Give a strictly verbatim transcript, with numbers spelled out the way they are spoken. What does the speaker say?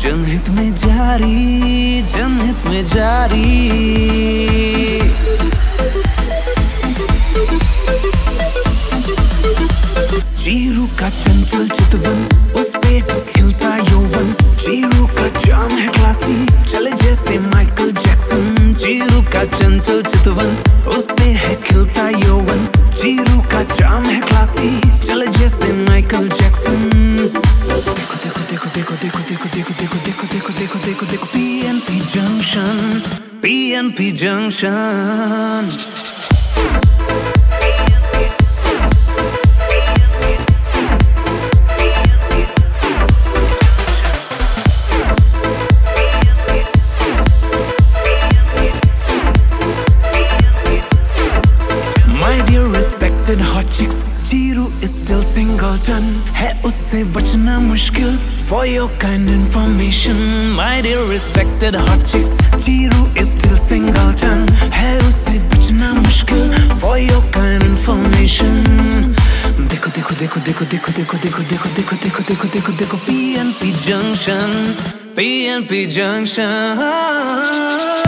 जनहित में जारी, जनहित में जारी। चीरू का चंचल चितवन, उस पे खिलता यौवन। चीरू का चाम है क्लासी, चले जैसे माइकल जैक्सन। चीरू का चंचल चितवन, उस पे है खिलता यौवन। चीरू का चाम है क्लासी, चले जैसे माइकल जैक्सन। देखो देखो देखो देखो देखो देखो देखो देखो देखो देखो देखो देखो देखो PNP junction, PNP junction. Respected hot chicks, Chiru is still singleton. है उससे बचना मुश्किल, for your kind information. My dear respected hot chicks, Chiru is still singleton. है उससे बचना मुश्किल, for your kind information. देखो देखो देखो देखो देखो देखो देखो देखो देखो देखो देखो देखो देखो P N P Junction, P N P Junction.